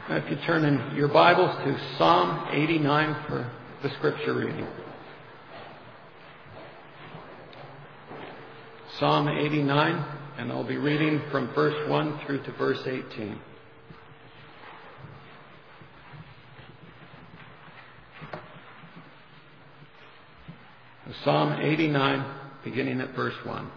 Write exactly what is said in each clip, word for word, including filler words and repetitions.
If you turn in your Bibles to Psalm eighty-nine for the scripture reading. Psalm eighty-nine, and I'll be reading from verse one through to verse eighteen. Psalm eighty-nine, beginning at verse one.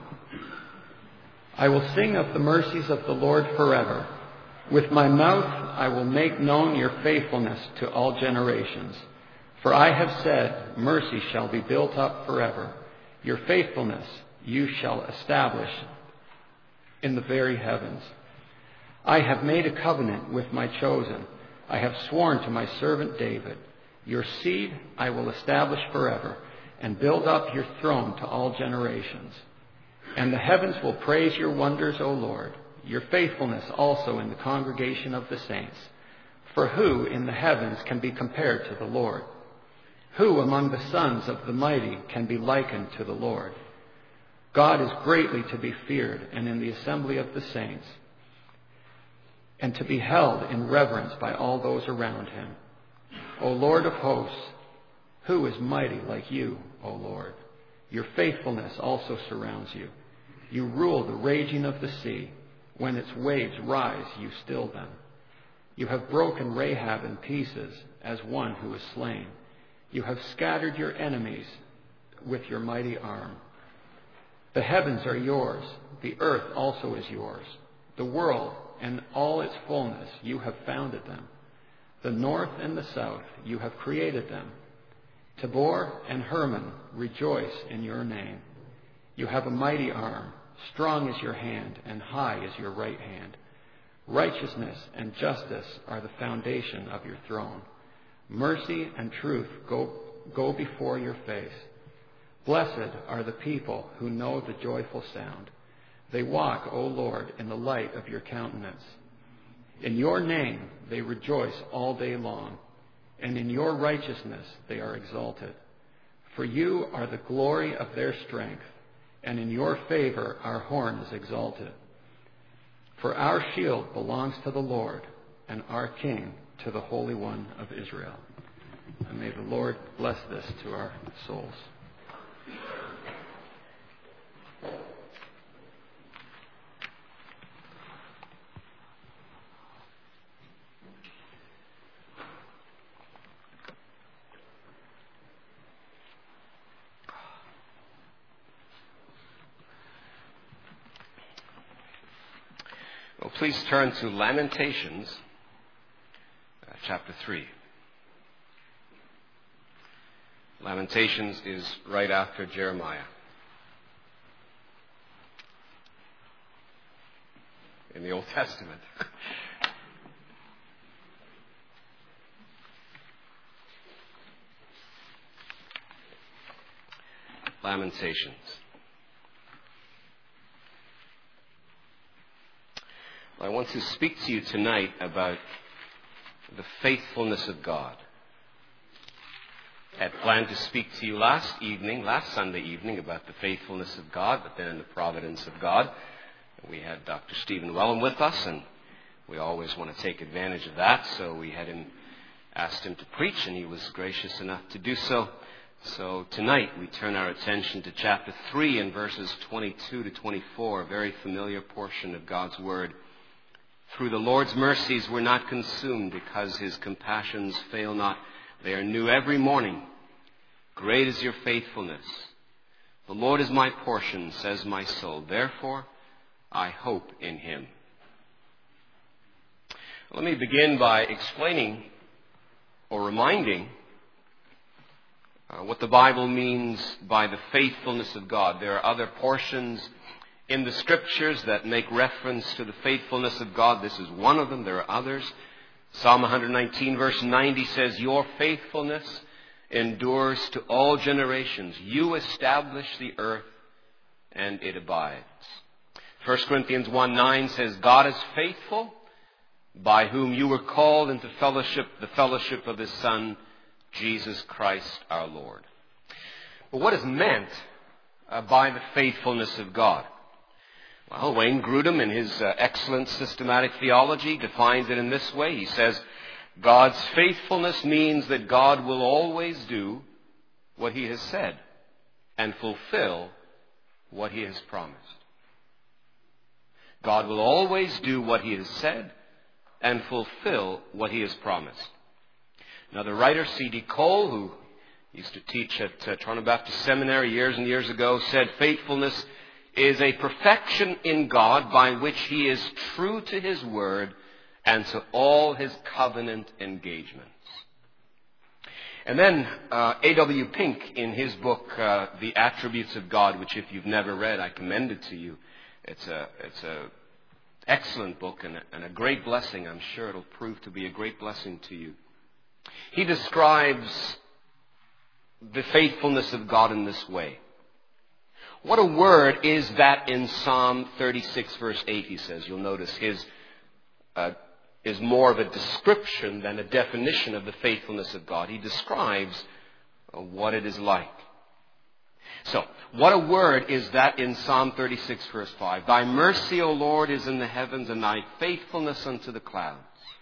I will sing of the mercies of the Lord forever. With my mouth I will make known your faithfulness to all generations. For I have said, mercy shall be built up forever. Your faithfulness you shall establish in the very heavens. I have made a covenant with my chosen. I have sworn to my servant David. Your seed I will establish forever, and build up your throne to all generations. And the heavens will praise your wonders, O Lord, your faithfulness also in the congregation of the saints. For who in the heavens can be compared to the Lord? Who among the sons of the mighty can be likened to the Lord? God is greatly to be feared, and in the assembly of the saints, and to be held in reverence by all those around him. O Lord of hosts, who is mighty like you, O Lord? Your faithfulness also surrounds you. You rule the raging of the sea. When its waves rise, you still them. You have broken Rahab in pieces as one who is slain. You have scattered your enemies with your mighty arm. The heavens are yours. The earth also is yours. The world and all its fullness, you have founded them. The north and the south, you have created them. Tabor and Hermon rejoice in your name. You have a mighty arm. Strong is your hand, and high is your right hand. Righteousness and justice are the foundation of your throne. Mercy and truth go, go before your face. Blessed are the people who know the joyful sound. They walk, O Lord, in the light of your countenance. In your name they rejoice all day long, and in your righteousness they are exalted. For you are the glory of their strength, and in your favor our horn is exalted. For our shield belongs to the Lord, and our King to the Holy One of Israel. And may the Lord bless this to our souls. Well, please turn to Lamentations, uh, chapter three. Lamentations is right after Jeremiah in the Old Testament. Lamentations. I want to speak to you tonight about the faithfulness of God. I had planned to speak to you last evening, last Sunday evening, about the faithfulness of God, but then the providence of God. We had Doctor Stephen Wellham with us, and we always want to take advantage of that, so we had him, asked him to preach, and he was gracious enough to do so. So tonight we turn our attention to chapter three and verses twenty-two to twenty-four, a very familiar portion of God's Word. Through the Lord's mercies we're not consumed, because his compassions fail not. They are new every morning. Great is your faithfulness. The Lord is my portion, says my soul. Therefore, I hope in him. Let me begin by explaining or reminding uh, what the Bible means by the faithfulness of God. There are other portions in the Scriptures that make reference to the faithfulness of God. This is one of them. There are others. Psalm one nineteen verse ninety says, your faithfulness endures to all generations. You establish the earth, and it abides. First Corinthians one nine says, God is faithful, by whom you were called into fellowship, the fellowship of his Son, Jesus Christ our Lord. But what is meant uh, by the faithfulness of God? Well, Wayne Grudem, in his uh, excellent systematic theology, defines it in this way. He says, God's faithfulness means that God will always do what He has said and fulfill what He has promised. God will always do what He has said and fulfill what He has promised. Now, the writer C D Cole, who used to teach at uh, Toronto Baptist Seminary years and years ago, said faithfulness is a perfection in God by which He is true to His word and to all His covenant engagements. And then uh, A W Pink, in his book, uh, The Attributes of God, which if you've never read, I commend it to you. It's a it's a excellent book and a, and a great blessing. I'm sure it'll prove to be a great blessing to you. He describes the faithfulness of God in this way. What a word is that in Psalm thirty-six, verse eight, he says. You'll notice his uh, is more of a description than a definition of the faithfulness of God. He describes uh, what it is like. So, what a word is that in Psalm thirty-six, verse five. Thy mercy, O Lord, is in the heavens, and thy faithfulness unto the clouds.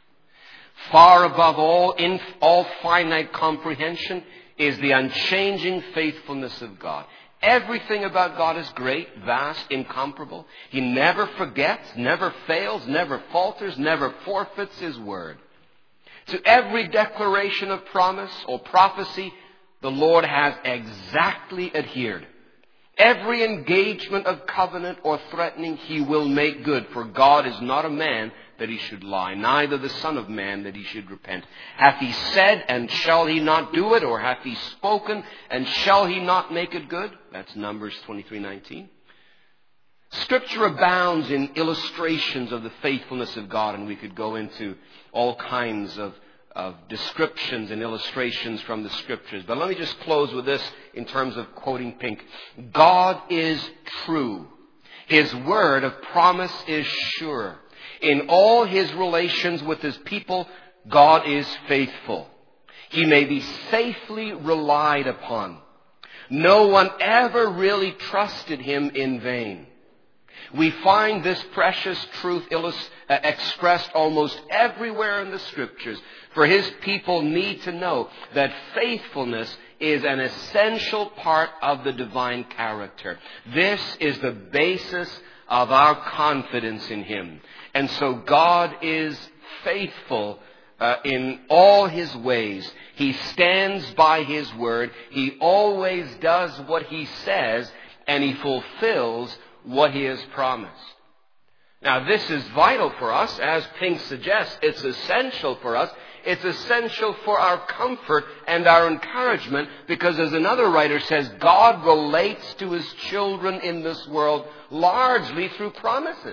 Far above all, in all finite comprehension, is the unchanging faithfulness of God. Everything about God is great, vast, incomparable. He never forgets, never fails, never falters, never forfeits His word. To every declaration of promise or prophecy, the Lord has exactly adhered. Every engagement of covenant or threatening He will make good, for God is not a man that He should lie, neither the Son of Man that He should repent. Hath He said, and shall He not do it? Or hath He spoken, and shall He not make it good? That's Numbers twenty-three nineteen. Scripture abounds in illustrations of the faithfulness of God, and we could go into all kinds of, of descriptions and illustrations from the Scriptures. But let me just close with this in terms of quoting Pink. God is true. His word of promise is sure. In all His relations with His people, God is faithful. He may be safely relied upon. No one ever really trusted Him in vain. We find this precious truth illust- uh, expressed almost everywhere in the Scriptures. For His people need to know that faithfulness is an essential part of the divine character. This is the basis of our confidence in Him. And so God is faithful uh, in all His ways. He stands by His word. He always does what He says, and He fulfills what He has promised. Now, this is vital for us, as Pink suggests. It's essential for us. It's essential for our comfort and our encouragement, because as another writer says, God relates to His children in this world largely through promises.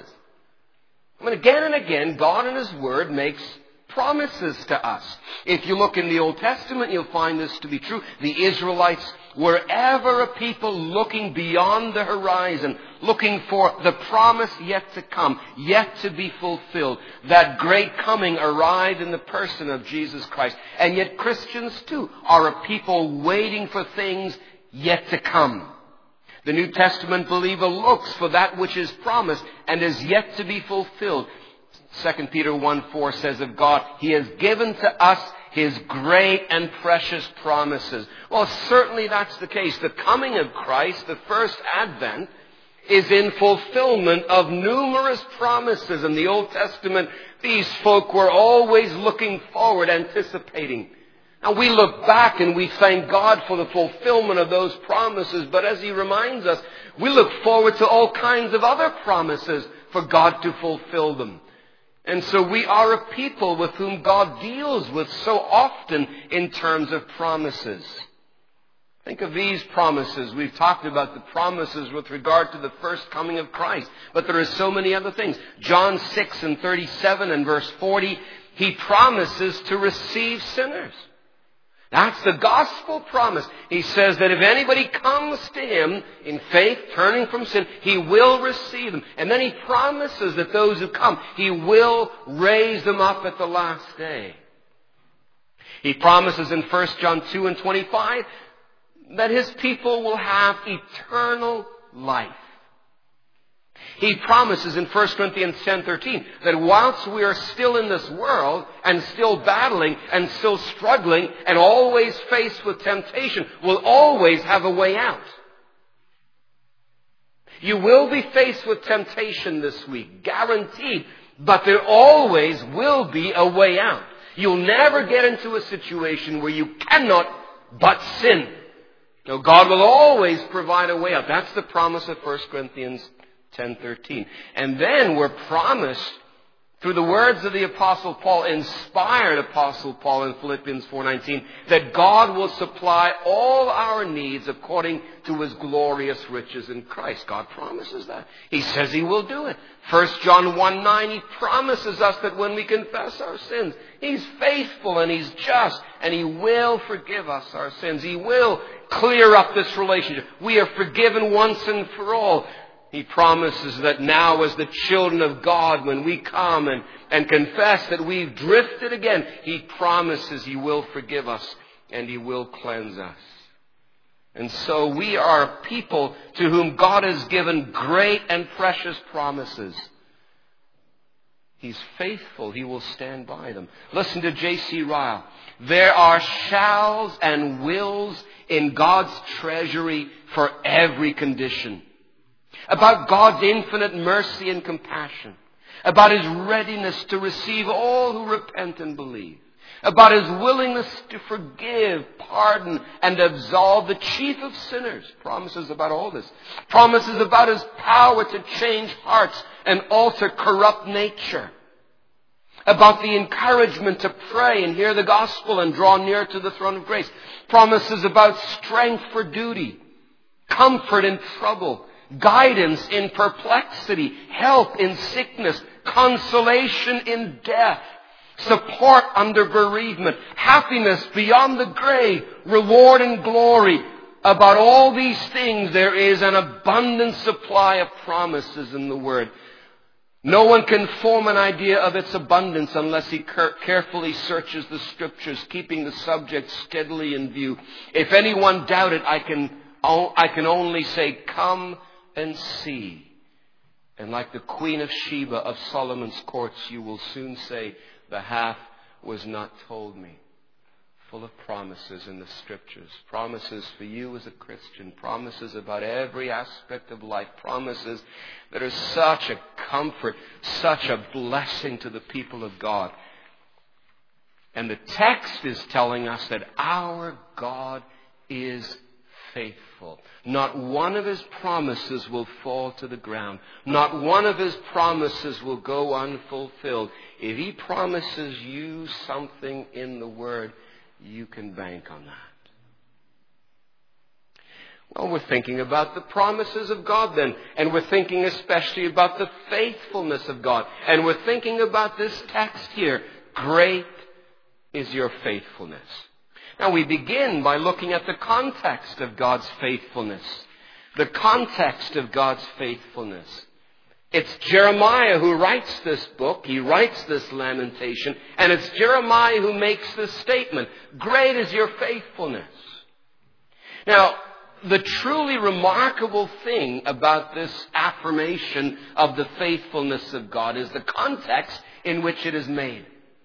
I mean, again and again, God in His Word makes promises to us. If you look in the Old Testament, you'll find this to be true. The Israelites were ever a people looking beyond the horizon, looking for the promise yet to come, yet to be fulfilled. That great coming arrived in the person of Jesus Christ. And yet Christians, too, are a people waiting for things yet to come. The New Testament believer looks for that which is promised and is yet to be fulfilled. Second Peter one four says of God, He has given to us His great and precious promises. Well, certainly that's the case. The coming of Christ, the first advent, is in fulfillment of numerous promises in the Old Testament. These folk were always looking forward, anticipating. Now, we look back and we thank God for the fulfillment of those promises. But as He reminds us, we look forward to all kinds of other promises for God to fulfill them. And so we are a people with whom God deals with so often in terms of promises. Think of these promises. We've talked about the promises with regard to the first coming of Christ. But there are so many other things. John six and thirty-seven and verse forty, He promises to receive sinners. That's the gospel promise. He says that if anybody comes to Him in faith, turning from sin, He will receive them. And then He promises that those who come, He will raise them up at the last day. He promises in First John two and twenty-five that His people will have eternal life. He promises in First Corinthians ten thirteen that whilst we are still in this world and still battling and still struggling and always faced with temptation, we'll always have a way out. You will be faced with temptation this week, guaranteed, but there always will be a way out. You'll never get into a situation where you cannot but sin. No, God will always provide a way out. That's the promise of First Corinthians ten thirteen. And then we're promised through the words of the Apostle Paul, inspired Apostle Paul in Philippians four nineteen, that God will supply all our needs according to His glorious riches in Christ. God promises that. He says He will do it. First John one nine, He promises us that when we confess our sins, He's faithful and He's just, and He will forgive us our sins. He will clear up this relationship. We are forgiven once and for all. He promises that now as the children of God, when we come and, and confess that we've drifted again, He promises He will forgive us and He will cleanse us. And so we are people to whom God has given great and precious promises. He's faithful. He will stand by them. Listen to J C Ryle. There are shalls and wills in God's treasury for every condition. About God's infinite mercy and compassion. About His readiness to receive all who repent and believe. About His willingness to forgive, pardon, and absolve the chief of sinners. Promises about all this. Promises about His power to change hearts and alter corrupt nature. About the encouragement to pray and hear the gospel and draw near to the throne of grace. Promises about strength for duty, comfort in trouble, guidance in perplexity, help in sickness, consolation in death, support under bereavement, happiness beyond the grave, reward and glory. About all these things there is an abundant supply of promises in the Word. No one can form an idea of its abundance unless he carefully searches the Scriptures, keeping the subject steadily in view. If anyone doubt it, I can, I can only say, come and see. And like the Queen of Sheba of Solomon's courts, you will soon say, the half was not told me. Full of promises in the Scriptures. Promises for you as a Christian. Promises about every aspect of life. Promises that are such a comfort, such a blessing to the people of God. And the text is telling us that our God is faithful. Not one of His promises will fall to the ground. Not one of His promises will go unfulfilled. If He promises you something in the Word, you can bank on that. Well, we're thinking about the promises of God then. And we're thinking especially about the faithfulness of God. And we're thinking about this text here. Great is your faithfulness. Now we begin by looking at the context of God's faithfulness. The context of God's faithfulness. It's Jeremiah who writes this book. He writes this lamentation. And it's Jeremiah who makes this statement. Great is your faithfulness. Now, the truly remarkable thing about this affirmation of the faithfulness of God is the context in which it is made.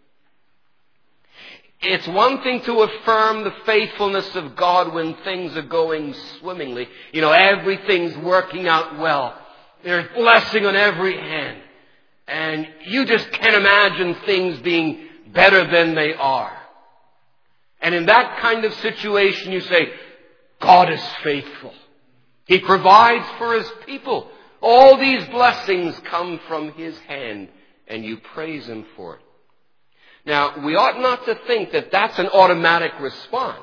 It's one thing to affirm the faithfulness of God when things are going swimmingly. You know, everything's working out well. There's blessing on every hand. And you just can't imagine things being better than they are. And in that kind of situation, you say, God is faithful. He provides for His people. All these blessings come from His hand, and you praise Him for it. Now, we ought not to think that that's an automatic response.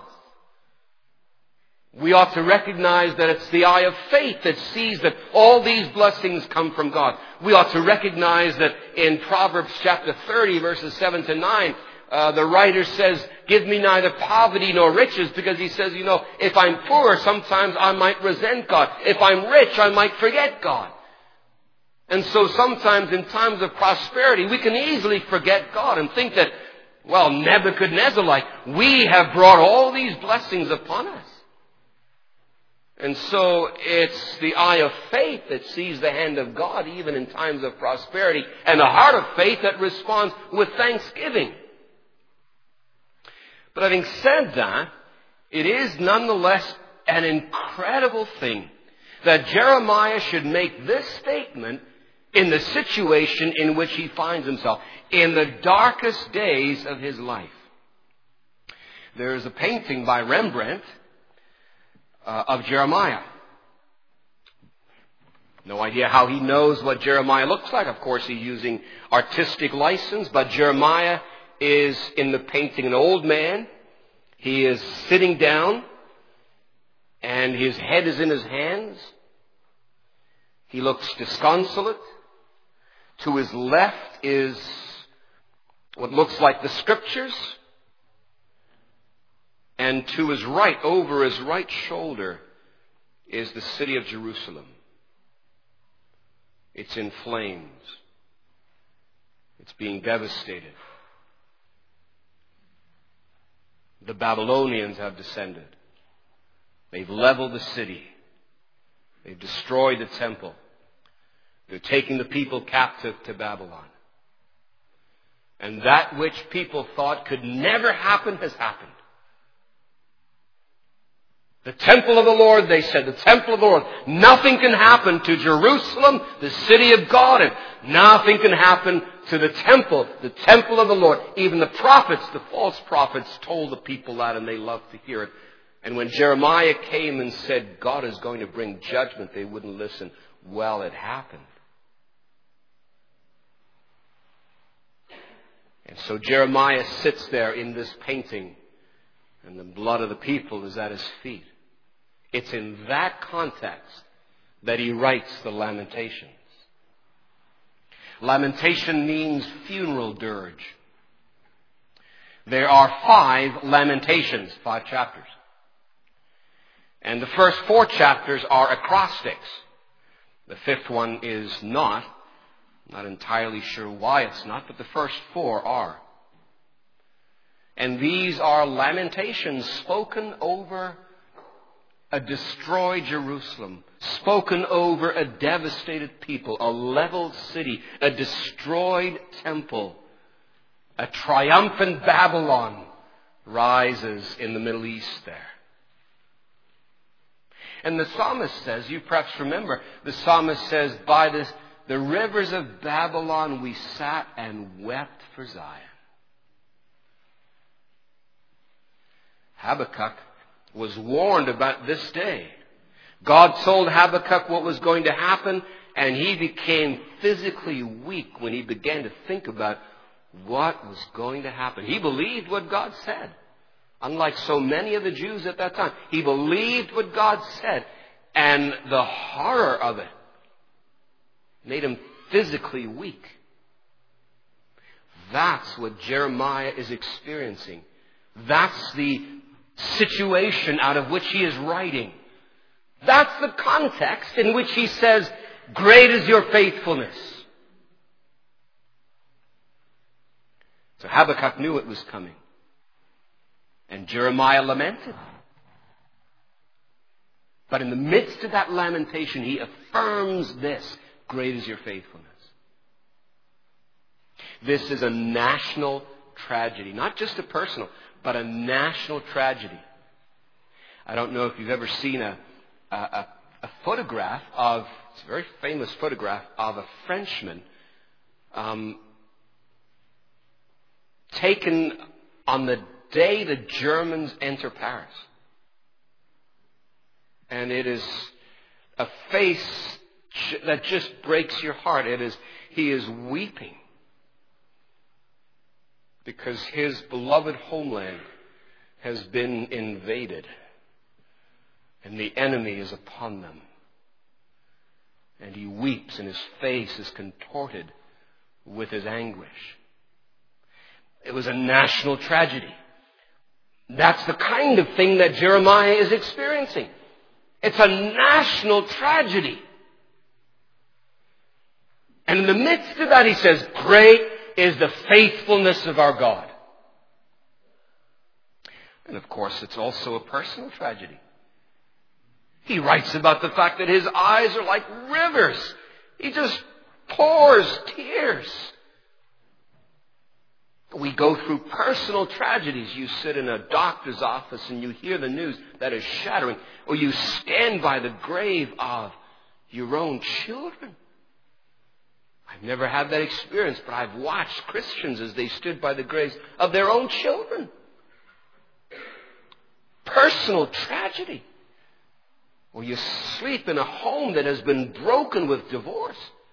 We ought to recognize that it's the eye of faith that sees that all these blessings come from God. We ought to recognize that in Proverbs chapter thirty, verses seven to nine, uh, the writer says, give me neither poverty nor riches, because he says, you know, if I'm poor, sometimes I might resent God. If I'm rich, I might forget God. And so sometimes in times of prosperity, we can easily forget God and think that, well, Nebuchadnezzar-like, we have brought all these blessings upon us. And so it's the eye of faith that sees the hand of God even in times of prosperity, and the heart of faith that responds with thanksgiving. But having said that, it is nonetheless an incredible thing that Jeremiah should make this statement in the situation in which he finds himself, in the darkest days of his life. There is a painting by Rembrandt uh, of Jeremiah. No idea how he knows what Jeremiah looks like. Of course, he's using artistic license, but Jeremiah is in the painting an old man. He is sitting down, and his head is in his hands. He looks disconsolate. To his left is what looks like the Scriptures. And to his right, over his right shoulder, is the city of Jerusalem. It's in flames. It's being devastated. The Babylonians have descended. They've leveled the city. They've destroyed the temple. They're taking the people captive to Babylon. And that which people thought could never happen has happened. The temple of the Lord, they said, the temple of the Lord. Nothing can happen to Jerusalem, the city of God, and nothing can happen to the temple, the temple of the Lord. Even the prophets, the false prophets, told the people that, and they loved to hear it. And when Jeremiah came and said, God is going to bring judgment, they wouldn't listen. Well, it happened. And so Jeremiah sits there in this painting, and the blood of the people is at his feet. It's in that context that he writes the Lamentations. Lamentation means funeral dirge. There are five Lamentations, five chapters. And the first four chapters are acrostics. The fifth one is not. Not entirely sure why it's not, but the first four are. And these are lamentations spoken over a destroyed Jerusalem, spoken over a devastated people, a leveled city, a destroyed temple. A triumphant Babylon rises in the Middle East there. And the psalmist says, you perhaps remember, the psalmist says, by this, the rivers of Babylon we sat and wept for Zion. Habakkuk was warned about this day. God told Habakkuk what was going to happen, and he became physically weak when he began to think about what was going to happen. He believed what God said. Unlike so many of the Jews at that time, he believed what God said, and the horror of it made him physically weak. That's what Jeremiah is experiencing. That's the situation out of which he is writing. That's the context in which he says, great is your faithfulness. So Habakkuk knew it was coming. And Jeremiah lamented. But in the midst of that lamentation, he affirms this, great is your faithfulness. This is a national tragedy, not just a personal, but a national tragedy. I don't know if you've ever seen a, a, a, a photograph of, it's a very famous photograph of a Frenchman um, taken on the day the Germans enter Paris. And it is a face that just breaks your heart. It is, he is weeping because his beloved homeland has been invaded and the enemy is upon them. And he weeps and his face is contorted with his anguish. It was a national tragedy. That's the kind of thing that Jeremiah is experiencing. It's a national tragedy. And in the midst of that, he says, great is the faithfulness of our God. And of course, it's also a personal tragedy. He writes about the fact that his eyes are like rivers. He just pours tears. We go through personal tragedies. You sit in a doctor's office and you hear the news that is shattering. Or you stand by the grave of your own children. I've never had that experience, but I've watched Christians as they stood by the graves of their own children. Personal tragedy. Or you sleep in a home that has been broken with divorce.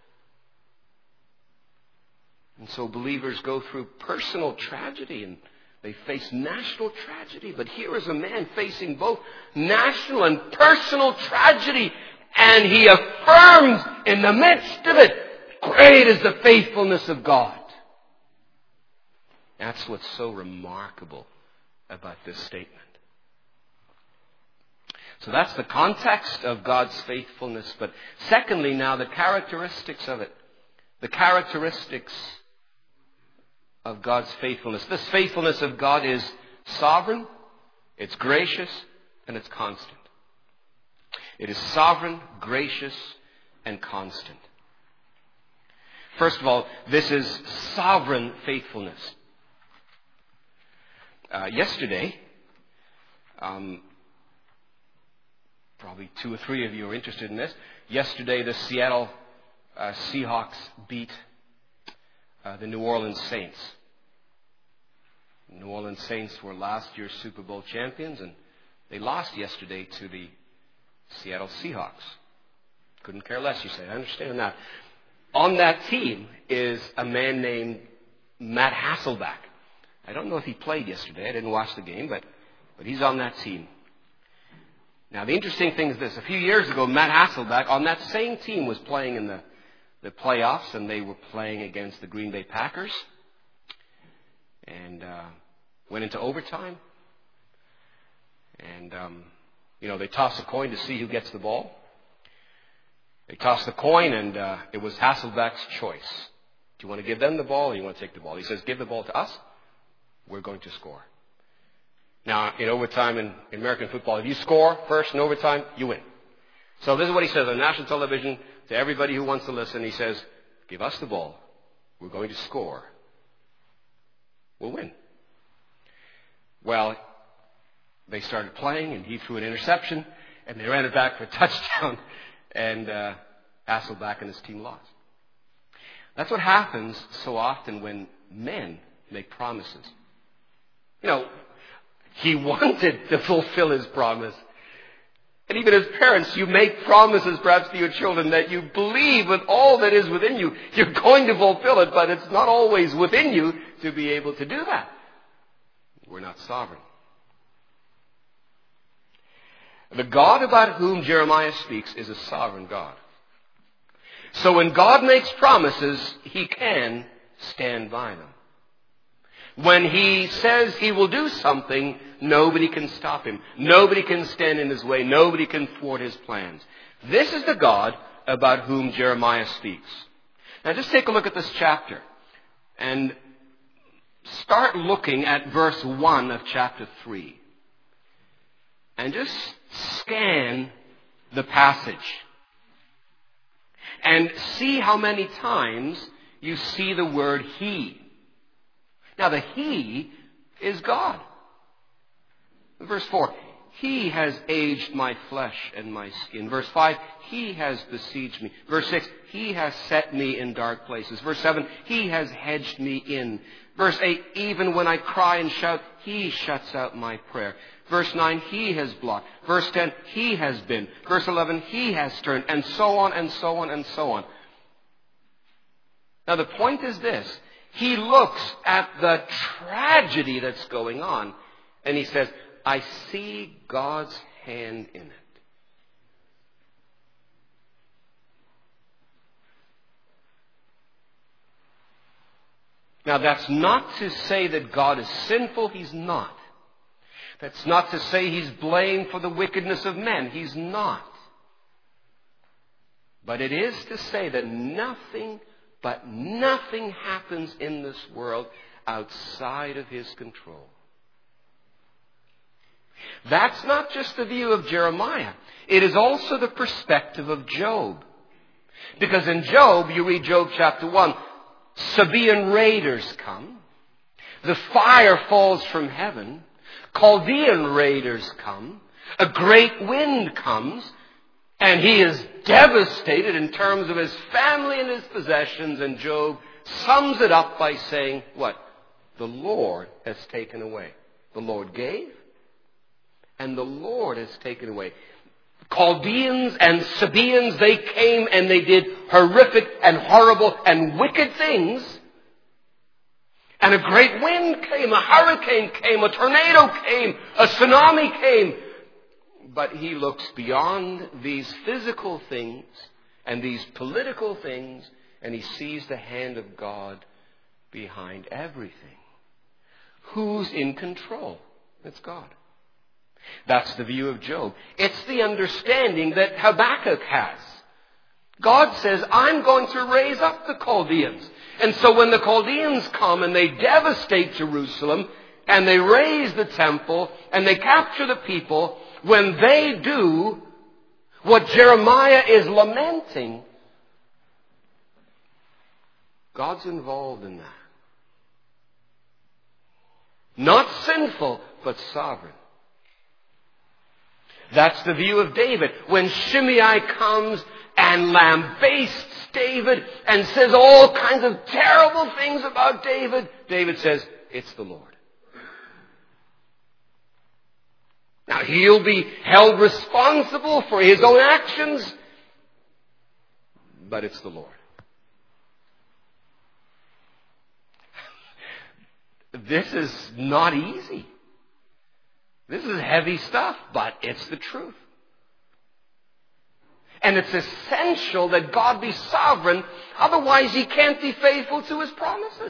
And so believers go through personal tragedy and they face national tragedy. But here is a man facing both national and personal tragedy. And he affirms in the midst of it, great is the faithfulness of God. That's what's so remarkable about this statement. So that's the context of God's faithfulness. But secondly, now the characteristics of it. The characteristics of God's faithfulness. This faithfulness of God is sovereign, it's gracious, and it's constant. It is sovereign, gracious, and constant. First of all, this is sovereign faithfulness. Uh, yesterday, um, probably two or three of you are interested in this. Yesterday, the Seattle uh, Seahawks beat uh, the New Orleans Saints. New Orleans Saints were last year's Super Bowl champions, and they lost yesterday to the Seattle Seahawks. Couldn't care less, you say. I understand that. On that team is a man named Matt Hasselbeck. I don't know if he played yesterday. I didn't watch the game, but, but he's on that team. Now, the interesting thing is this. A few years ago, Matt Hasselbeck on that same team was playing in the, the playoffs, and they were playing against the Green Bay Packers. And uh, went into overtime. And, um, you know, they toss a coin to see who gets the ball. They tossed the coin, and uh, it was Hasselbeck's choice. Do you want to give them the ball, or you want to take the ball? He says, give the ball to us. We're going to score. Now, in overtime in, in American football, if you score first in overtime, you win. So this is what he says on national television to everybody who wants to listen. He says, give us the ball. We're going to score. We'll win. Well, they started playing, and he threw an interception, and they ran it back for a touchdown, and uh, Hasselbeck and his team lost. That's what happens so often when men make promises. You know, he wanted to fulfill his promise. And even as parents, you make promises perhaps to your children that you believe with all that is within you. You're going to fulfill it, but it's not always within you to be able to do that. We're not sovereign. The God about whom Jeremiah speaks is a sovereign God. So when God makes promises, He can stand by them. When He says He will do something, nobody can stop Him. Nobody can stand in His way. Nobody can thwart His plans. This is the God about whom Jeremiah speaks. Now just take a look at this chapter and start looking at verse one of chapter three. And just scan the passage. And see how many times you see the word He. Now the He is God. Verse four, He has aged my flesh and my skin. Verse five, He has besieged me. Verse six, He has set me in dark places. Verse seven, He has hedged me in. Verse eight, even when I cry and shout, He shuts out my prayer. Verse nine, He has blocked. Verse ten, He has been. Verse eleven, He has turned. And so on and so on and so on. Now the point is this. He looks at the tragedy that's going on and he says, I see God's hand in it. Now that's not to say that God is sinful. He's not. That's not to say He's blamed for the wickedness of men. He's not. But it is to say that nothing, but nothing happens in this world outside of His control. That's not just the view of Jeremiah. It is also the perspective of Job. Because in Job, you read Job chapter one, Sabaean raiders come. The fire falls from heaven. Chaldean raiders come. A great wind comes. And he is devastated in terms of his family and his possessions. And Job sums it up by saying, what? The Lord has taken away. The Lord gave, and the Lord has taken away. Chaldeans and Sabaeans, they came and they did horrific and horrible and wicked things. And a great wind came, a hurricane came, a tornado came, a tsunami came. But he looks beyond these physical things and these political things, and he sees the hand of God behind everything. Who's in control? It's God. That's the view of Job. It's the understanding that Habakkuk has. God says, I'm going to raise up the Chaldeans. And so when the Chaldeans come and they devastate Jerusalem, and they raise the temple, and they capture the people, when they do what Jeremiah is lamenting, God's involved in that. Not sinful, but sovereign. That's the view of David. When Shimei comes and lambastes David and says all kinds of terrible things about David, David says, it's the Lord. Now, he'll be held responsible for his own actions, but it's the Lord. This is not easy. This is heavy stuff, but it's the truth. And it's essential that God be sovereign, otherwise he can't be faithful to his promises.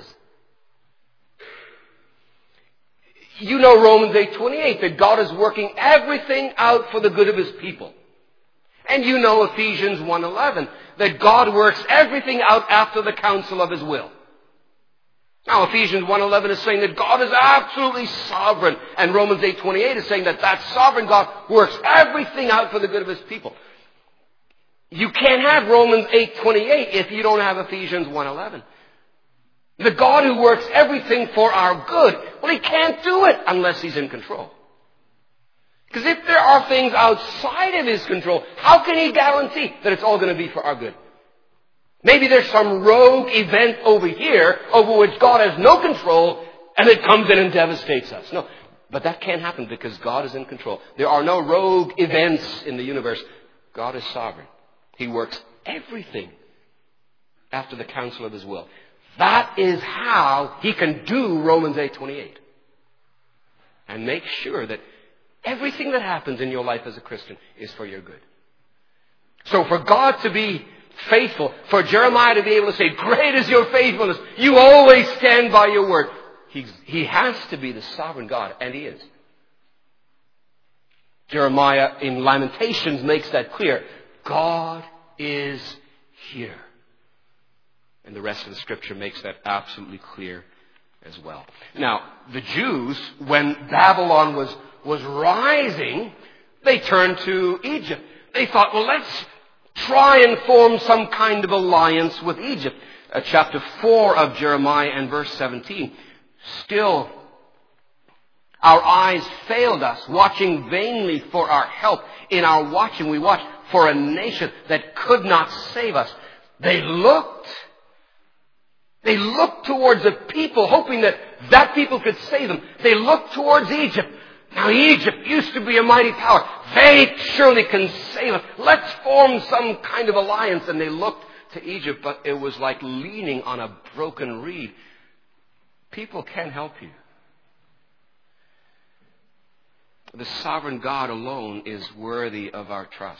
You know Romans eight twenty-eight, that God is working everything out for the good of his people. And you know Ephesians one eleven, that God works everything out after the counsel of his will. Now, Ephesians one eleven is saying that God is absolutely sovereign. And Romans eight twenty-eight is saying that that sovereign God works everything out for the good of his people. You can't have Romans eight twenty-eight if you don't have Ephesians one eleven. The God who works everything for our good, well, he can't do it unless he's in control. Because if there are things outside of his control, how can he guarantee that it's all going to be for our good? Maybe there's some rogue event over here over which God has no control, and it comes in and devastates us. No, but that can't happen because God is in control. There are no rogue events in the universe. God is sovereign. He works everything after the counsel of his will. That is how he can do Romans eight twenty-eight. And make sure that everything that happens in your life as a Christian is for your good. So for God to be faithful, for Jeremiah to be able to say, great is your faithfulness, you always stand by your word. He's, he has to be the sovereign God, and he is. Jeremiah in Lamentations makes that clear. God is here. And the rest of the scripture makes that absolutely clear as well. Now, the Jews, when Babylon was, was rising, they turned to Egypt. They thought, well, let's try and form some kind of alliance with Egypt. Uh, chapter four of Jeremiah and verse seventeen. Still, our eyes failed us, watching vainly for our help. In our watching, we watched for a nation that could not save us. They looked. They looked towards a people, hoping that that people could save them. They looked towards Egypt. Now, Egypt used to be a mighty power. They surely can save us. Let's form some kind of alliance. And they looked to Egypt, but it was like leaning on a broken reed. People can't help you. The sovereign God alone is worthy of our trust.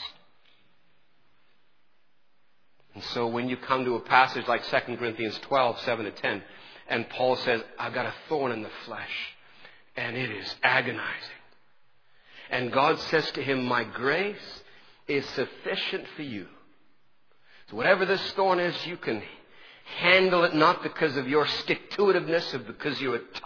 And so when you come to a passage like Second Corinthians twelve, seven to ten, and Paul says, I've got a thorn in the flesh, and it is agonizing. And God says to him, my grace is sufficient for you. So whatever this thorn is, you can handle it not because of your stick-to-itiveness or because you're tough,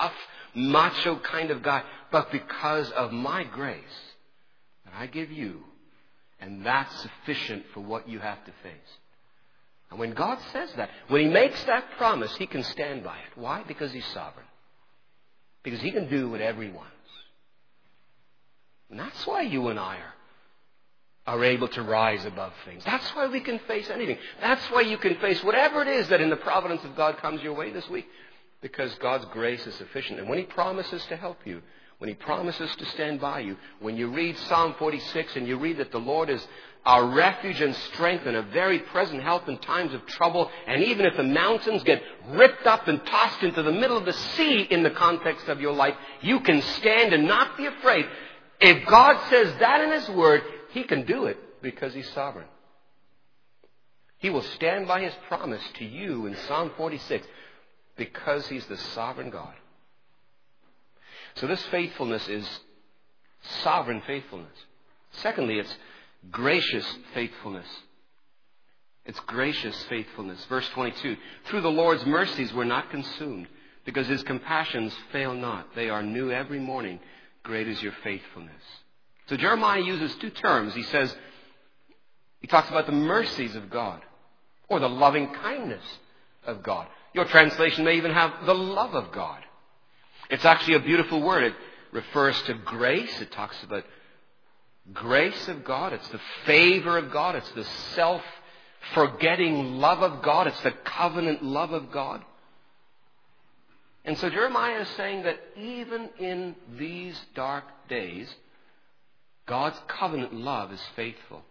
macho kind of guy, but because of my grace that I give you, and that's sufficient for what you have to face. And when God says that, when He makes that promise, He can stand by it. Why? Because He's sovereign. Because He can do whatever He wants. And that's why you and I are, are able to rise above things. That's why we can face anything. That's why you can face whatever it is that in the providence of God comes your way this week. Because God's grace is sufficient. And when He promises to help you, when He promises to stand by you, when you read Psalm forty-six and you read that the Lord is our refuge and strength and a very present help in times of trouble, and even if the mountains get ripped up and tossed into the middle of the sea in the context of your life, you can stand and not be afraid. If God says that in His Word, He can do it because He's sovereign. He will stand by His promise to you in Psalm forty-six because He's the sovereign God. So this faithfulness is sovereign faithfulness. Secondly, it's gracious faithfulness. It's gracious faithfulness. Verse twenty-two, through the Lord's mercies we're not consumed, because His compassions fail not. They are new every morning. Great is your faithfulness. So Jeremiah uses two terms. He says, he talks about the mercies of God, or the loving kindness of God. Your translation may even have the love of God. It's actually a beautiful word. It refers to grace. It talks about grace of God. It's the favor of God. It's the self-forgetting love of God. It's the covenant love of God. And so Jeremiah is saying that even in these dark days, God's covenant love is faithful.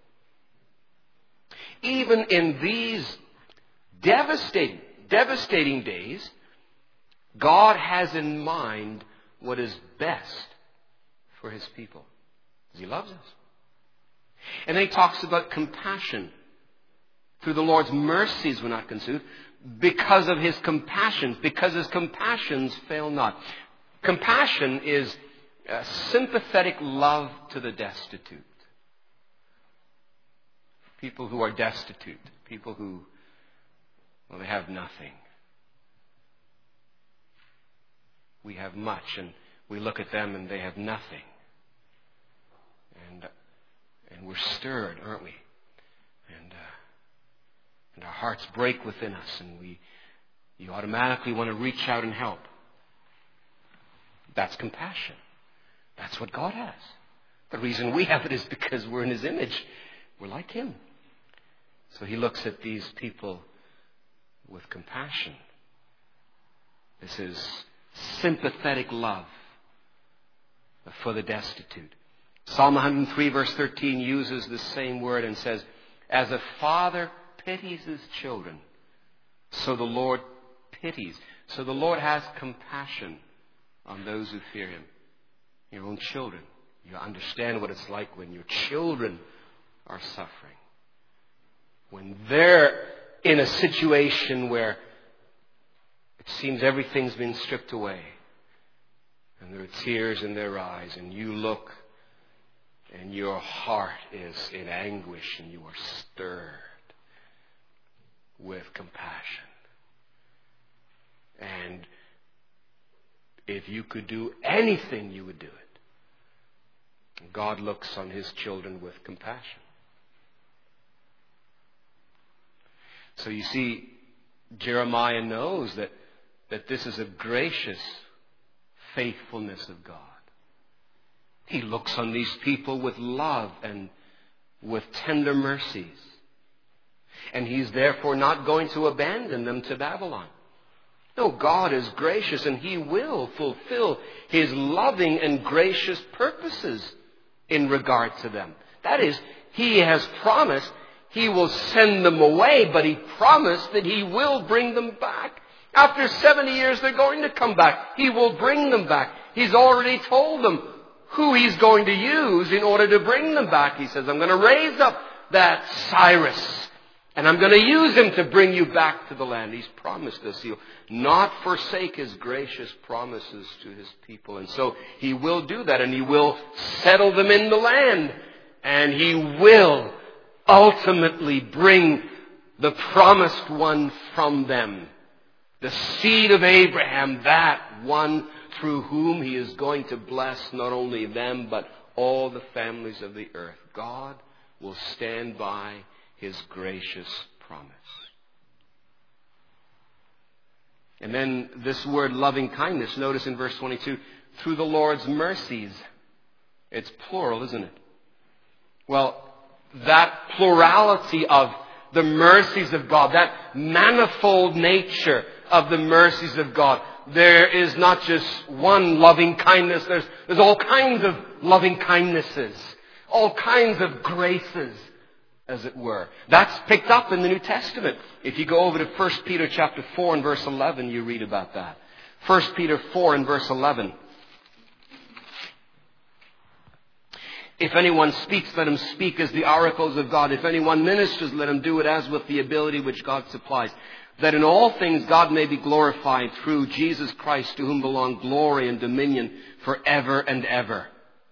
Even in these devastating, devastating days, God has in mind what is best for His people. Because He loves us. And then He talks about compassion. Through the Lord's mercies we're not consumed. Because of His compassions. Because His compassions fail not. Compassion is a sympathetic love to the destitute. People who are destitute. People who, well, they have nothing. We have much, and we look at them and they have nothing. And and we're stirred, aren't we? And uh, and our hearts break within us, and we you automatically want to reach out and help. That's compassion. That's what God has. The reason we have it is because we're in His image. We're like Him. So He looks at these people with compassion. This is sympathetic love for the destitute. Psalm one hundred three verse thirteen uses the same word and says, as a father pities his children, so the Lord pities. So the Lord has compassion on those who fear Him. Your own children. You understand what it's like when your children are suffering. When they're in a situation where it seems everything's been stripped away. And there are tears in their eyes. And you look and your heart is in anguish and you are stirred with compassion. And if you could do anything, you would do it. God looks on His children with compassion. So you see, Jeremiah knows that, that this is a gracious faithfulness of God. He looks on these people with love and with tender mercies. And He's therefore not going to abandon them to Babylon. No, God is gracious and He will fulfill His loving and gracious purposes in regard to them. That is, He has promised He will send them away, but He promised that He will bring them back. After seventy years, they're going to come back. He will bring them back. He's already told them who He's going to use in order to bring them back. He says, I'm going to raise up that Cyrus, and I'm going to use him to bring you back to the land. He's promised us. He'll not forsake His gracious promises to His people. And so He will do that, and He will settle them in the land. And He will ultimately bring the promised one from them. The seed of Abraham, that one through whom He is going to bless not only them, but all the families of the earth. God will stand by His gracious promise. And then this word loving kindness, notice in verse twenty-two, through the Lord's mercies. It's plural, isn't it? Well, that plurality of the mercies of God, that manifold nature of the mercies of God. There is not just one loving kindness. There's, there's all kinds of loving kindnesses. All kinds of graces, as it were. That's picked up in the New Testament. If you go over to First Peter chapter four and verse eleven, you read about that. First Peter four and verse eleven. If anyone speaks, let him speak as the oracles of God. If anyone ministers, let him do it as with the ability which God supplies. That in all things God may be glorified through Jesus Christ, to whom belong glory and dominion forever and ever.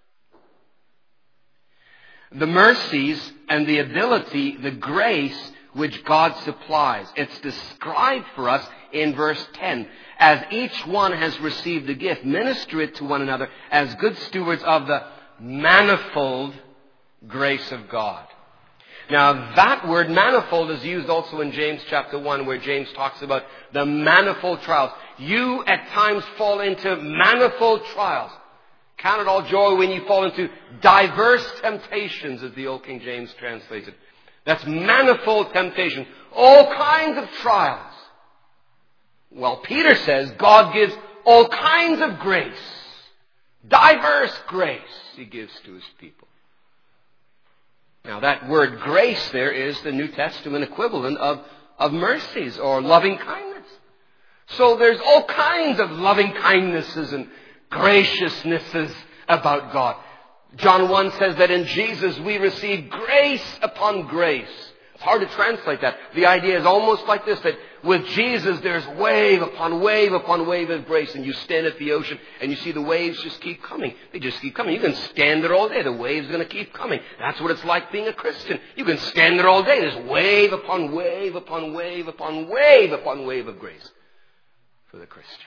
The mercies and the ability, the grace which God supplies. It's described for us in verse ten. As each one has received a gift, minister it to one another as good stewards of the manifold grace of God. Now that word manifold is used also in James chapter one, where James talks about the manifold trials. You at times fall into manifold trials. Count it all joy when you fall into diverse temptations, as the old King James translates it. That's manifold temptation. All kinds of trials. Well, Peter says God gives all kinds of grace. Diverse grace He gives to His people. Now that word grace there is the New Testament equivalent of, of mercies or loving kindness. So there's all kinds of loving kindnesses and graciousnesses about God. John one says that in Jesus we receive grace upon grace. It's hard to translate that. The idea is almost like this, that with Jesus there's wave upon wave upon wave of grace, and you stand at the ocean and you see the waves just keep coming. They just keep coming. You can stand there all day. The wave's going to keep coming. That's what it's like being a Christian. You can stand there all day. There's wave upon wave upon wave upon wave upon wave of grace for the Christian.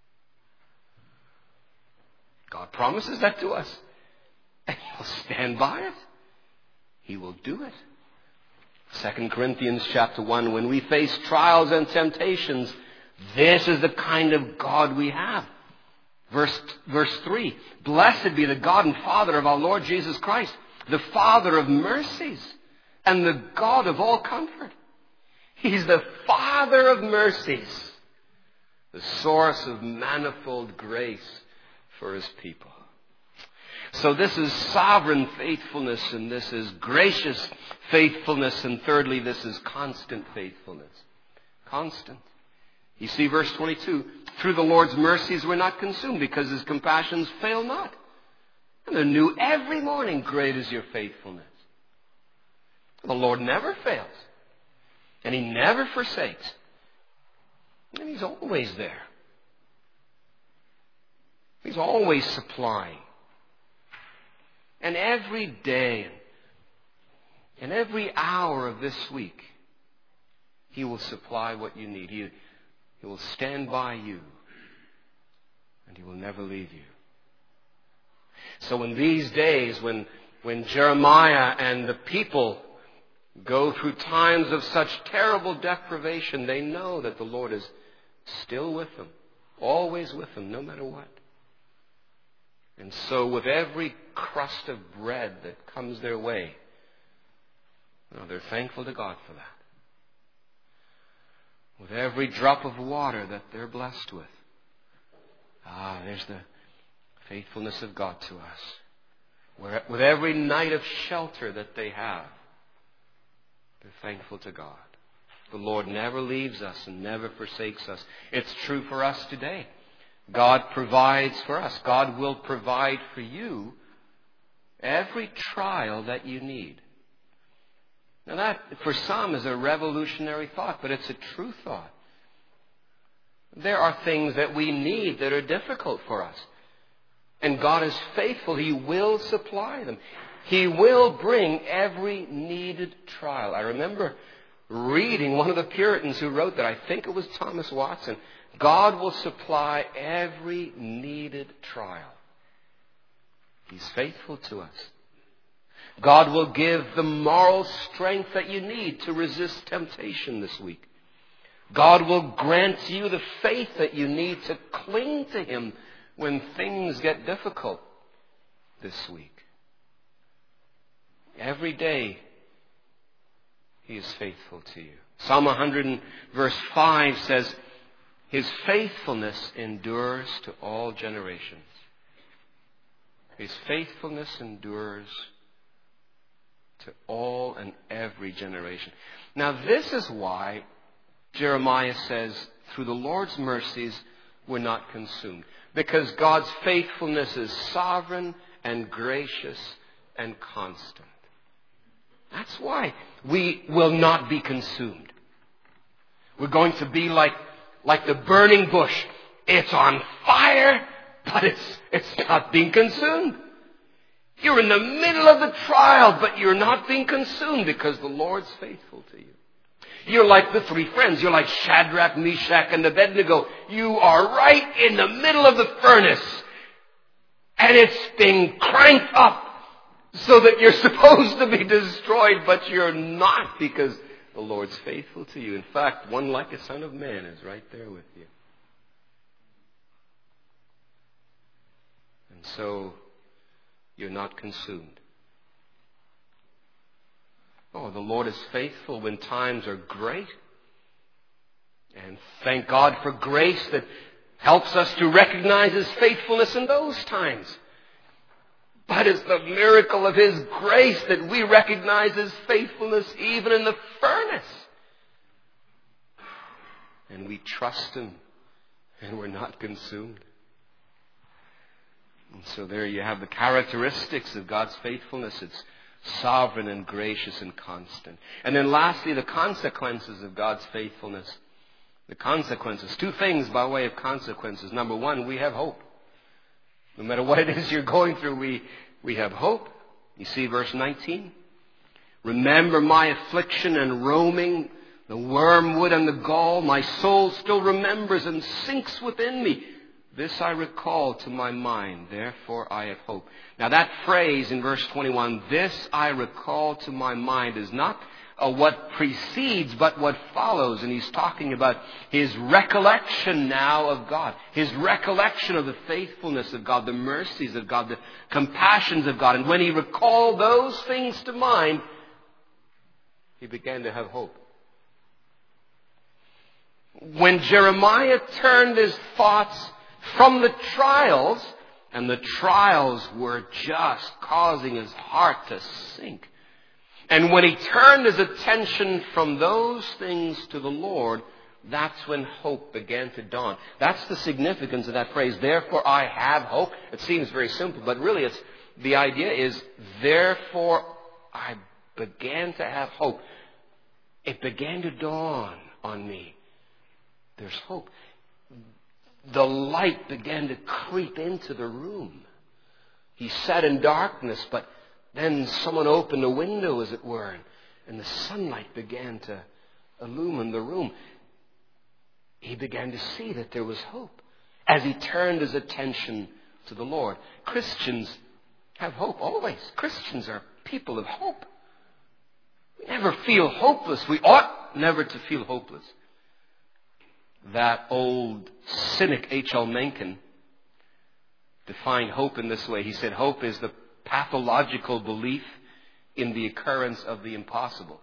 God promises that to us. And He will stand by it. He will do it. Second Corinthians chapter one, when we face trials and temptations, this is the kind of God we have. Verse, verse three, blessed be the God and Father of our Lord Jesus Christ, the Father of mercies and the God of all comfort. He's the Father of mercies, the source of manifold grace for His people. So this is sovereign faithfulness, and this is gracious faithfulness, and thirdly, this is constant faithfulness. Constant. You see verse twenty-two, through the Lord's mercies we're not consumed, because His compassions fail not. And they're new every morning. Great is your faithfulness. The Lord never fails. And He never forsakes. And He's always there. He's always supplying. And every day and every hour of this week, He will supply what you need. He, he will stand by you. And He will never leave you. So in these days, when, when Jeremiah and the people go through times of such terrible deprivation, they know that the Lord is still with them. Always with them, no matter what. And so with every crust of bread that comes their way, you know, they're thankful to God for that. With every drop of water that they're blessed with, ah, there's the faithfulness of God to us. With every night of shelter that they have, they're thankful to God. The Lord never leaves us and never forsakes us. It's true for us today. God provides for us. God will provide for you every trial that you need. Now that, for some, is a revolutionary thought, but it's a true thought. There are things that we need that are difficult for us. And God is faithful. He will supply them. He will bring every needed trial. I remember reading one of the Puritans who wrote that. I think it was Thomas Watson. God will supply every needed trial. He's faithful to us. God will give the moral strength that you need to resist temptation this week. God will grant you the faith that you need to cling to Him when things get difficult this week. Every day, He is faithful to you. Psalm one hundred verse five says, His faithfulness endures to all generations. His faithfulness endures to all and every generation. Now this is why Jeremiah says, through the Lord's mercies, we're not consumed. Because God's faithfulness is sovereign and gracious and constant. That's why we will not be consumed. We're going to be like, like the burning bush. It's on fire, but it's, it's not being consumed. You're in the middle of the trial, but you're not being consumed because the Lord's faithful to you. You're like the three friends. You're like Shadrach, Meshach, and Abednego. You are right in the middle of the furnace. And it's being cranked up so that you're supposed to be destroyed, but you're not because the Lord's faithful to you. In fact, one like a son of man is right there with you. And so you're not consumed. Oh, the Lord is faithful when times are great. And thank God for grace that helps us to recognize His faithfulness in those times. But it's the miracle of His grace that we recognize His faithfulness even in the furnace. And we trust Him and we're not consumed. And so there you have the characteristics of God's faithfulness. It's sovereign and gracious and constant. And then lastly, the consequences of God's faithfulness. The consequences. Two things by way of consequences. Number one, we have hope. No matter what it is you're going through, we, we have hope. You see verse nineteen? Remember my affliction and roaming, the wormwood and the gall. My soul still remembers and sinks within me. This I recall to my mind, therefore I have hope. Now that phrase in verse twenty-one, this I recall to my mind, is not uh, what precedes, but what follows. And he's talking about his recollection now of God. His recollection of the faithfulness of God, the mercies of God, the compassions of God. And when he recalled those things to mind, he began to have hope. When Jeremiah turned his thoughts from the trials, and the trials were just causing his heart to sink. And when he turned his attention from those things to the Lord, that's when hope began to dawn. That's the significance of that phrase, therefore I have hope. It seems very simple, but really it's, the idea is, therefore I began to have hope. It began to dawn on me. There's hope. The light began to creep into the room. He sat in darkness, but then someone opened a window, as it were, and the sunlight began to illumine the room. He began to see that there was hope as he turned his attention to the Lord. Christians have hope always. Christians are people of hope. We never feel hopeless. We ought never to feel hopeless. That old cynic H L Mencken defined hope in this way. He said, hope is the pathological belief in the occurrence of the impossible.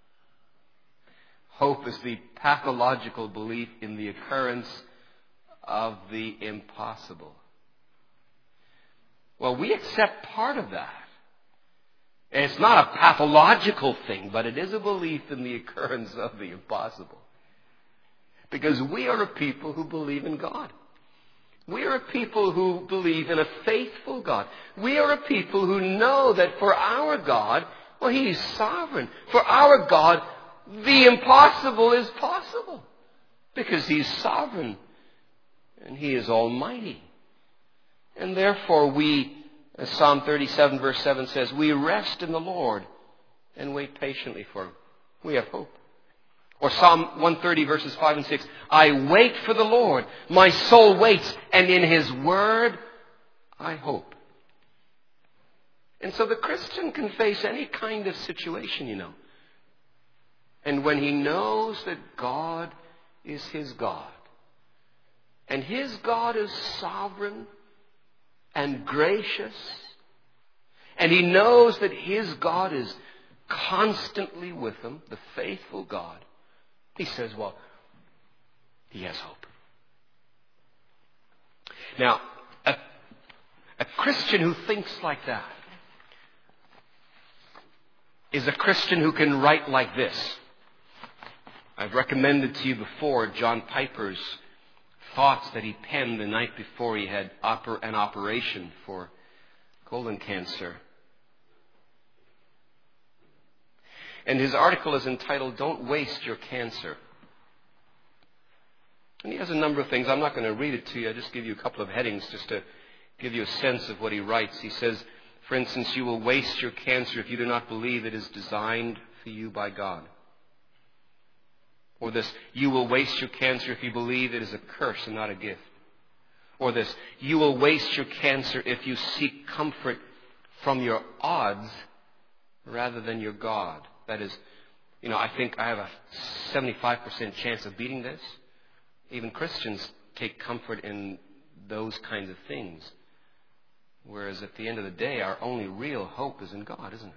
Hope is the pathological belief in the occurrence of the impossible. Well, we accept part of that. And it's not a pathological thing, but it is a belief in the occurrence of the impossible. Because we are a people who believe in God. We are a people who believe in a faithful God. We are a people who know that for our God, well, He's sovereign. For our God, the impossible is possible. Because He's sovereign and He is almighty. And therefore we, as Psalm thirty-seven verse seven says, we rest in the Lord and wait patiently for Him. We have hope. Or Psalm one thirty verses five and six. I wait for the Lord. My soul waits, and in His word I hope. And so the Christian can face any kind of situation, you know. And when he knows that God is his God, and his God is sovereign and gracious, and he knows that his God is constantly with him, the faithful God, he says, well, he has hope. Now, a, a Christian who thinks like that is a Christian who can write like this. I've recommended to you before John Piper's thoughts that he penned the night before he had oper- an operation for colon cancer. And his article is entitled, Don't Waste Your Cancer. And he has a number of things. I'm not going to read it to you. I'll just give you a couple of headings just to give you a sense of what he writes. He says, for instance, you will waste your cancer if you do not believe it is designed for you by God. Or this, you will waste your cancer if you believe it is a curse and not a gift. Or this, you will waste your cancer if you seek comfort from your odds rather than your God. That is, you know, I think I have a seventy-five percent chance of beating this. Even Christians take comfort in those kinds of things. Whereas at the end of the day, our only real hope is in God, isn't it?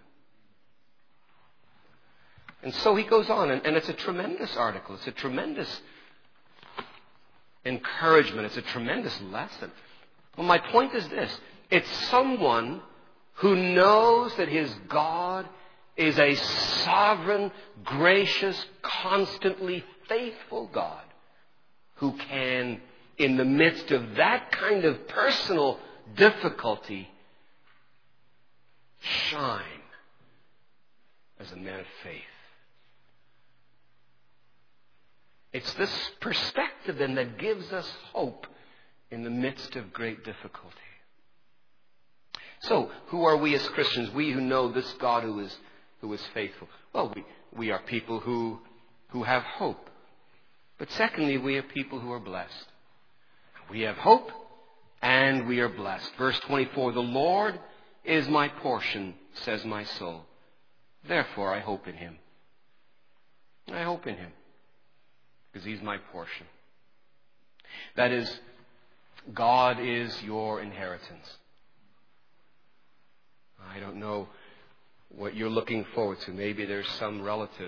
And so he goes on, and, and it's a tremendous article. It's a tremendous encouragement. It's a tremendous lesson. Well, my point is this. It's someone who knows that his God is a sovereign, gracious, constantly faithful God who can, in the midst of that kind of personal difficulty, shine as a man of faith. It's this perspective then that gives us hope in the midst of great difficulty. So, who are we as Christians? We who know this God who is who is faithful. Well, we, we are people who who have hope. But secondly, we are people who are blessed. We have hope and we are blessed. Verse twenty-four, the Lord is my portion, says my soul. Therefore I hope in Him. I hope in Him. Because He's my portion. That is, God is your inheritance. I don't know what you're looking forward to. Maybe there's some relative.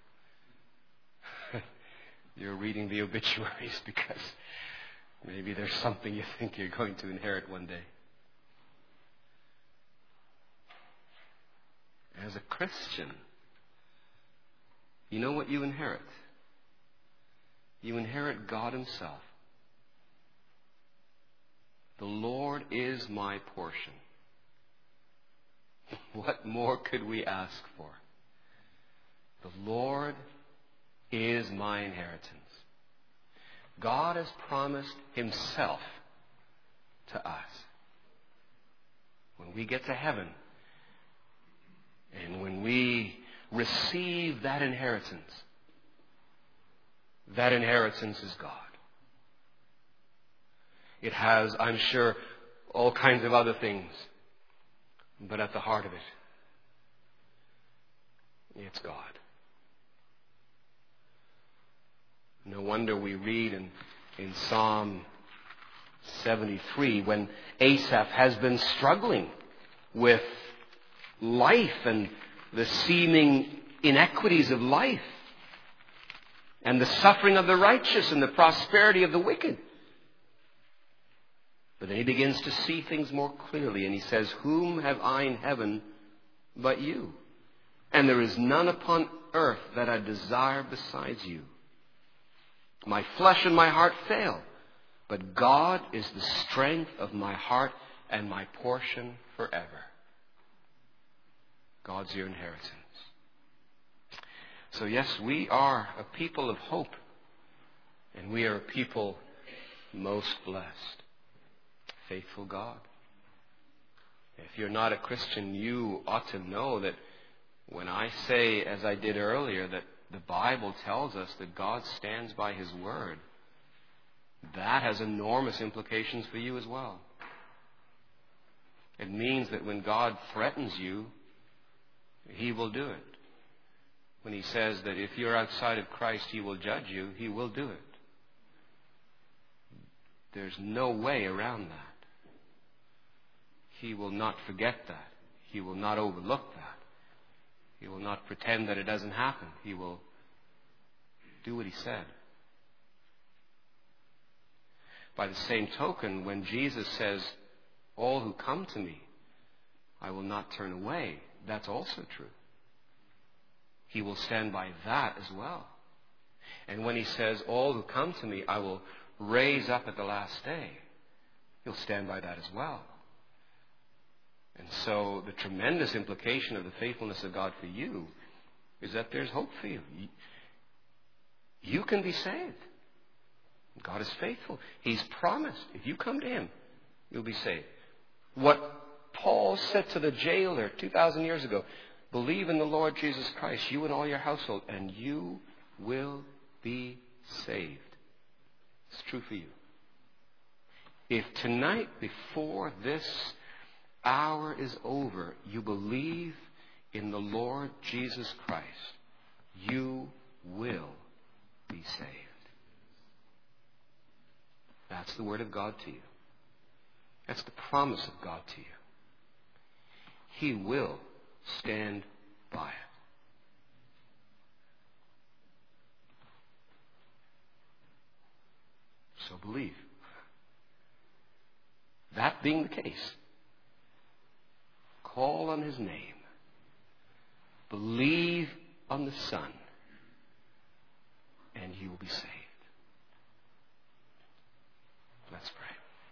You're reading the obituaries because maybe there's something you think you're going to inherit one day. As a Christian, you know what you inherit? You inherit God Himself. The Lord is my portion. What more could we ask for? The Lord is my inheritance. God has promised Himself to us. When we get to heaven, and when we receive that inheritance, that inheritance is God. It has, I'm sure, all kinds of other things. But at the heart of it, it's God. No wonder we read in, in Psalm seventy-three, when Asaph has been struggling with life and the seeming inequities of life, and the suffering of the righteous and the prosperity of the wicked. But then he begins to see things more clearly, and he says, whom have I in heaven but you? And there is none upon earth that I desire besides you. My flesh and my heart fail, but God is the strength of my heart and my portion forever. God's your inheritance. So yes, we are a people of hope, and we are a people most blessed. Faithful God. If you're not a Christian, you ought to know that when I say, as I did earlier, that the Bible tells us that God stands by His word, that has enormous implications for you as well. It means that when God threatens you, He will do it. When He says that if you're outside of Christ, He will judge you, He will do it. There's no way around that. He will not forget that. He will not overlook that. He will not pretend that it doesn't happen. He will do what He said. By the same token, when Jesus says, all who come to me, I will not turn away, that's also true. He will stand by that as well. And when He says, all who come to me, I will raise up at the last day, He'll stand by that as well. And so the tremendous implication of the faithfulness of God for you is that there's hope for you. You can be saved. God is faithful. He's promised, if you come to Him, you'll be saved. What Paul said to the jailer two thousand years ago, believe in the Lord Jesus Christ, you and all your household, and you will be saved. It's true for you. If tonight, before this hour is over, you believe in the Lord Jesus Christ, you will be saved. That's the word of God to you. That's the promise of God to you. He will stand by it. So believe. That being the case, call on His name. Believe on the Son, and you will be saved. Let's pray.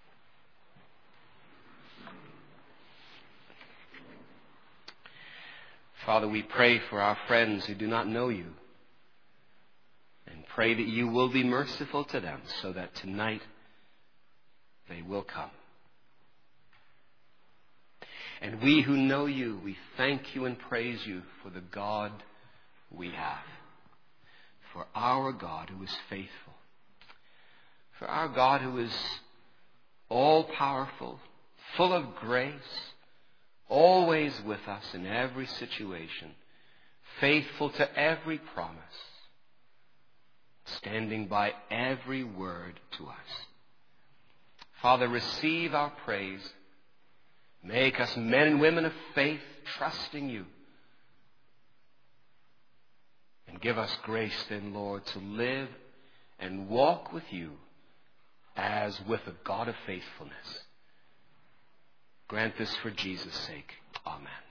Father, we pray for our friends who do not know You, and pray that You will be merciful to them so that tonight they will come. And we who know You, we thank You and praise You for the God we have, for our God who is faithful, for our God who is all-powerful, full of grace, always with us in every situation, faithful to every promise, standing by every word to us. Father, receive our praise. Make us men and women of faith, trusting You. And give us grace then, Lord, to live and walk with You as with a God of faithfulness. Grant this for Jesus' sake. Amen.